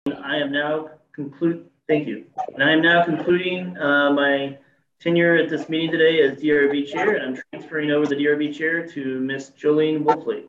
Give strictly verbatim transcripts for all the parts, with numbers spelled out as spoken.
I am now conclude. Thank you. And I am now concluding uh, my tenure at this meeting today as D R B chair, and I'm transferring over the D R B chair to Miss Jolene Wolfley.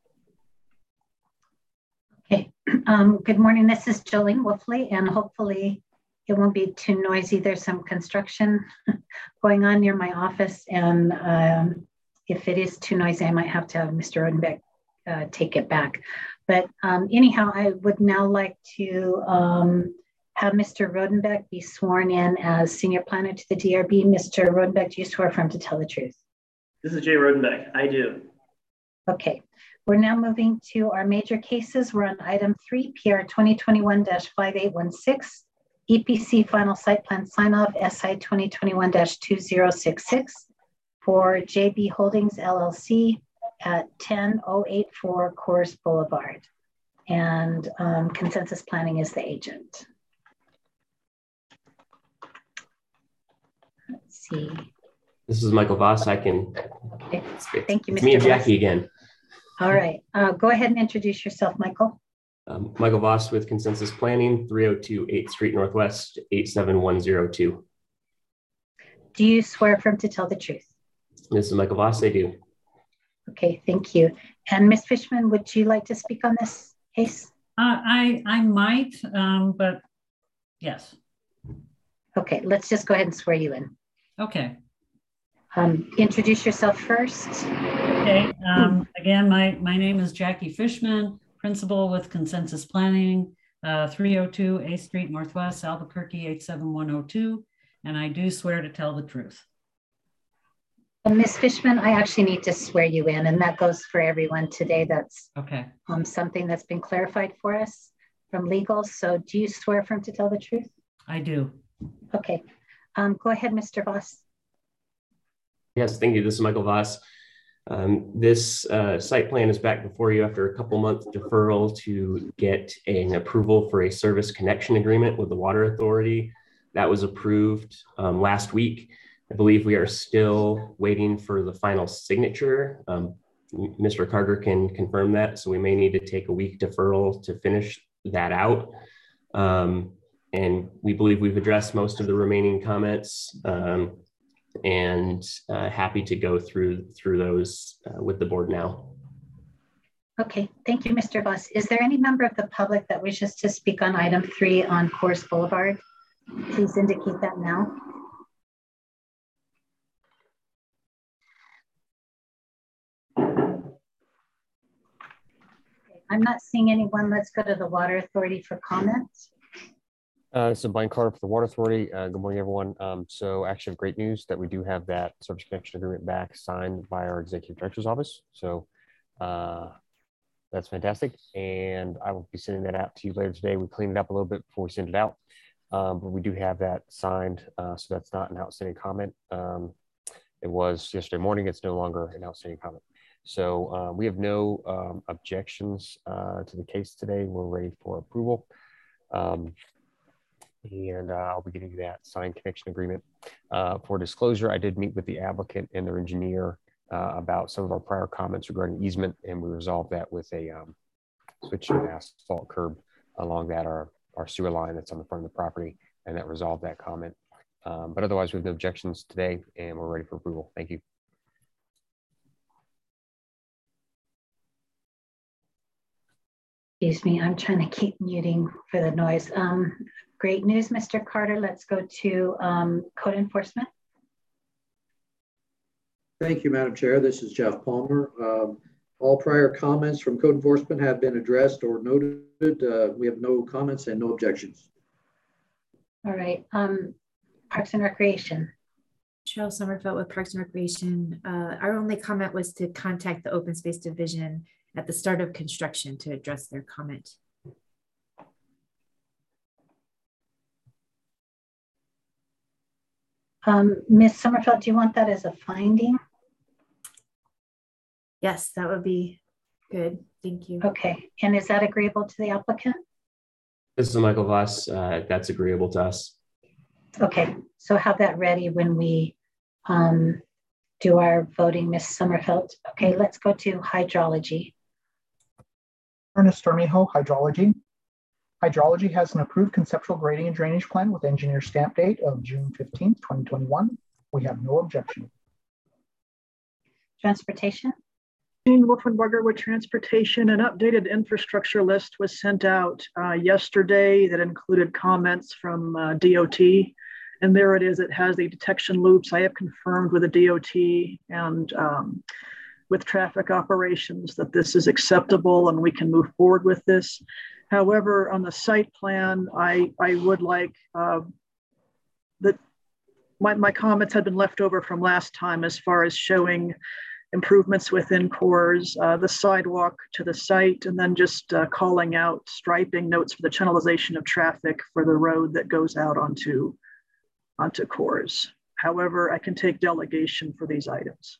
Okay. Um, good morning. This is Jolene Wolfley, and hopefully it won't be too noisy. There's some construction going on near my office, and um, if it is too noisy, I might have to have Mister Rodenbeck uh, take it back. But um, anyhow, I would now like to um, have Mister Rodenbeck be sworn in as senior planner to the D R B. Mister Rodenbeck, do you swear affirm to tell the truth? This is Jay Rodenbeck. I do. Okay. We're now moving to our major cases. We're on item three, P R twenty twenty-one dash five eight one six, E P C final site plan sign off, S I twenty twenty-one dash two zero six six for J B Holdings L L C at ten oh eight four Coors Boulevard. And um, Consensus Planning is the agent. Let's see. This is Michael Voss. I can. Okay. Thank you, It's Mister me and Voss. Jackie again. All right. Uh, go ahead and introduce yourself, Michael. Um, Michael Voss with Consensus Planning, three oh two eighth Street Northwest, eight seven one zero two. Do you swear affirm to tell the truth? This is Michael Voss. I do. Okay, thank you. And Miz Fishman, would you like to speak on this case? Uh, I I might, um, but yes. Okay, let's just go ahead and swear you in. Okay. Um, introduce yourself first. Okay. Um, again, my my name is Jackie Fishman, principal with Consensus Planning, uh, three oh two eighth Street Northwest, Albuquerque eight seven one oh two, and I do swear to tell the truth. And Miz Fishman, I actually need to swear you in, and that goes for everyone today. That's okay. Um, something that's been clarified for us from legal. So do you swear affirm to tell the truth? I do. Okay. Um, go ahead, Mister Voss. Yes, thank you. This is Michael Voss. Um, this uh, site plan is back before you after a couple month deferral to get an approval for a service connection agreement with the Water Authority. That was approved um, last week. I believe we are still waiting for the final signature. Um, Mister Carter can confirm that, so we may need to take a week deferral to finish that out. Um, and we believe we've addressed most of the remaining comments. Um, and uh, happy to go through through those uh, with the board now. Okay, thank you, Mister Voss. Is there any member of the public that wishes to speak on item three on Coors Boulevard? Please indicate that now. Okay, I'm not seeing anyone. Let's go to the Water Authority for comments. Uh, so Brian Carter for the Water Authority. Uh, good morning, everyone. Um, so actually have great news that we do have that service connection agreement back signed by our executive director's office. So uh, that's fantastic. And I will be sending that out to you later today. We cleaned it up a little bit before we send it out, um, but we do have that signed. Uh, so that's not an outstanding comment. Um, it was yesterday morning. It's no longer an outstanding comment. So uh, we have no um, objections uh, to the case today. We're ready for approval. Um, And uh, I'll be getting you that signed connection agreement. Uh, for disclosure, I did meet with the applicant and their engineer uh, about some of our prior comments regarding easement, and we resolved that with a um, switch to an asphalt curb along that our, our sewer line that's on the front of the property, and that resolved that comment. Um, but otherwise, we have no objections today, and we're ready for approval. Thank you. Excuse me, I'm trying to keep muting for the noise. Um, great news, Mister Carter. Let's go to um, code enforcement. Thank you, Madam Chair. This is Jeff Palmer. Um, all prior comments from code enforcement have been addressed or noted. Uh, we have no comments and no objections. All right. Um, Parks and Recreation. Cheryl Sommerfeld with Parks and Recreation. Uh, our only comment was to contact the Open Space Division at the start of construction to address their comment. Um, Miz Sommerfeld, do you want that as a finding? Yes, that would be good. Thank you. Okay. And is that agreeable to the applicant? This is Michael Voss. Uh, that's agreeable to us. Okay. So have that ready when we um, do our voting, Miz Sommerfeld. Okay, let's go to hydrology. Ernest Armijo, hydrology. Hydrology has an approved conceptual grading and drainage plan with engineer stamp date of June fifteenth, twenty twenty-one. We have no objection. Transportation. Jean Wolfenberger with Transportation. An updated infrastructure list was sent out uh, yesterday that included comments from uh, D O T. And there it is. It has the detection loops. I have confirmed with the D O T and um, with traffic operations that this is acceptable and we can move forward with this. However, on the site plan, I, I would like uh, that my, my comments had been left over from last time as far as showing improvements within cores, uh, the sidewalk to the site, and then just uh, calling out striping notes for the channelization of traffic for the road that goes out onto, onto cores. However, I can take delegation for these items.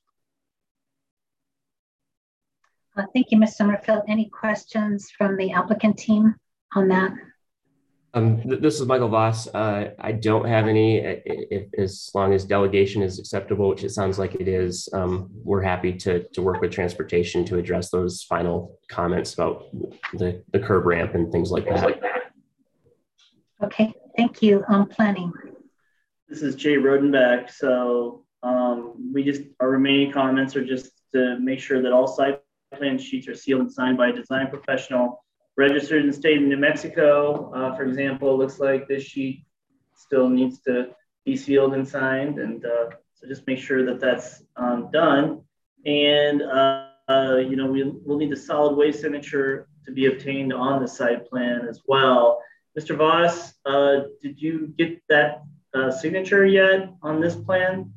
Uh, thank you, Miz Sommerfeld. Any questions from the applicant team on that? Um, th this is Michael Voss. Uh, I don't have any, if, as long as delegation is acceptable, which it sounds like it is. Um, we're happy to, to work with transportation to address those final comments about the, the curb ramp and things like that. Okay, thank you. Um, planning. This is Jay Rodenbeck. So um, we just, our remaining comments are just to make sure that all site plan sheets are sealed and signed by a design professional registered in the state of New Mexico. Uh, for example, it looks like this sheet still needs to be sealed and signed. And uh, so just make sure that that's um, done. And, uh, uh, you know, we, we'll need the solid waste signature to be obtained on the site plan as well. Mister Voss, uh, did you get that uh, signature yet on this plan?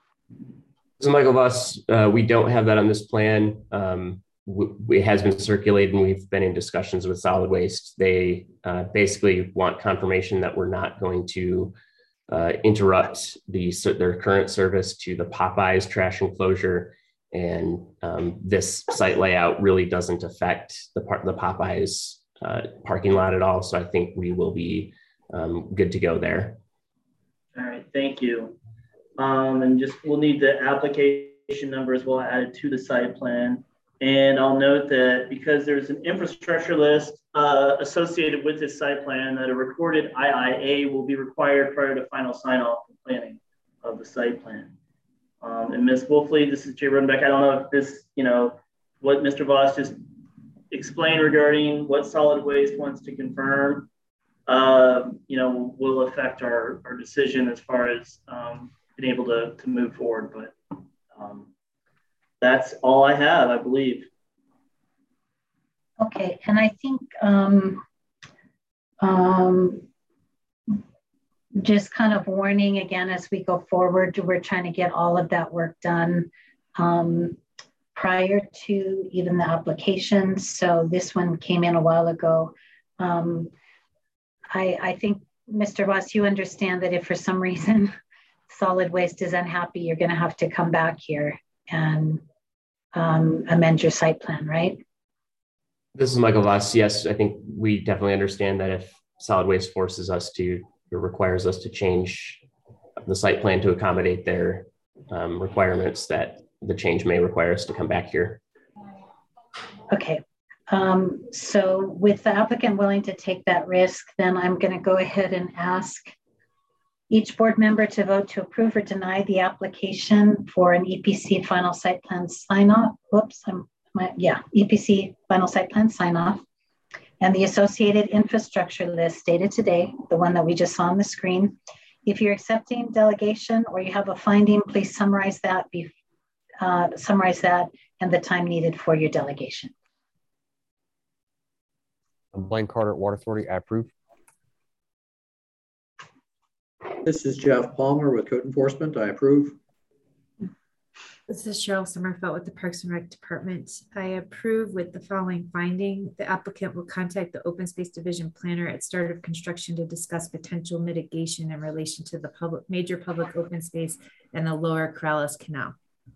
So Michael Voss, uh, we don't have that on this plan. Um, it has been circulated and we've been in discussions with solid waste. They uh, basically want confirmation that we're not going to uh, interrupt the, their current service to the Popeyes trash enclosure. And um, this site layout really doesn't affect the, part, the Popeyes uh, parking lot at all. So I think we will be um, good to go there. All right, thank you. Um, and just we'll need the application number as well added to the site plan. And I'll note that because there's an infrastructure list uh, associated with this site plan, that a recorded I I A will be required prior to final sign off and planning of the site plan. Um, and Miz Wolfley, this is Jay Rodenbeck. I don't know if this, you know, what Mister Voss just explained regarding what solid waste wants to confirm, uh, you know, will affect our, our decision as far as um, being able to, to move forward. But um, that's all I have, I believe. Okay, and I think um, um, just kind of warning again as we go forward, we're trying to get all of that work done um, prior to even the application. So this one came in a while ago. Um, I, I think, Mister Voss, you understand that if for some reason solid waste is unhappy, you're going to have to come back here and um, amend your site plan, right? This is Michael Voss. Yes, I think we definitely understand that if solid waste forces us to, or requires us to change the site plan to accommodate their um, requirements, that the change may require us to come back here. Okay. Um, so with the applicant willing to take that risk, then I'm going to go ahead and ask each board member to vote to approve or deny the application for an E P C final site plan sign off. Whoops, I'm my, yeah, E P C final site plan sign off and the associated infrastructure list dated today, the one that we just saw on the screen. If you're accepting delegation or you have a finding, please summarize that, be, uh, summarize that and the time needed for your delegation. I'm Blaine Carter at Water Authority. I approve. This is Jeff Palmer with Code Enforcement. I approve. This is Cheryl Sommerfeld with the Parks and Rec Department. I approve with the following finding. The applicant will contact the Open Space Division planner at start of construction to discuss potential mitigation in relation to the public major public open space and the lower Corrales Canal.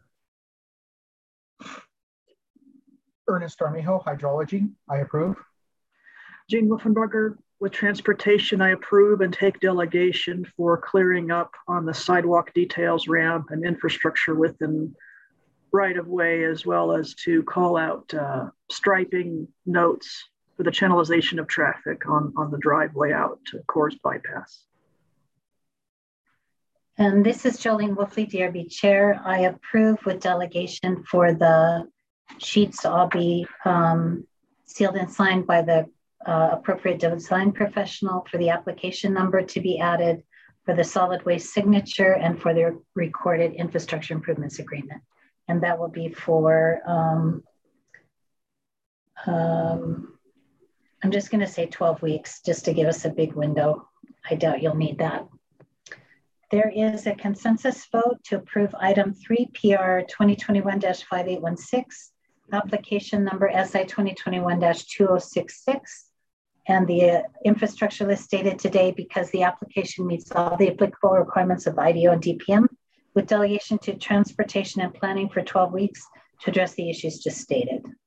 Ernest Armijo, Hydrology. I approve. Jean Wolfenberger with Transportation. I approve and take delegation for clearing up on the sidewalk details, ramp, and infrastructure within right of way, as well as to call out uh, striping notes for the channelization of traffic on, on the driveway out to Coors Bypass. And this is Jolene Wolfley, D R B Chair. I approve with delegation for the sheets to all be um, sealed and signed by the uh, appropriate design professional, for the application number to be added, for the solid waste signature, and for the recorded infrastructure improvements agreement. And that will be for, um, um, I'm just gonna say twelve weeks, just to give us a big window. I doubt you'll need that. There is a consensus vote to approve item three, P R twenty twenty-one dash five eight one six, application number S I twenty twenty-one dash two oh six six, and the uh, infrastructure list dated today because the application meets all the applicable requirements of I D O and D P M, with delegation to transportation and planning for twelve weeks to address the issues just stated.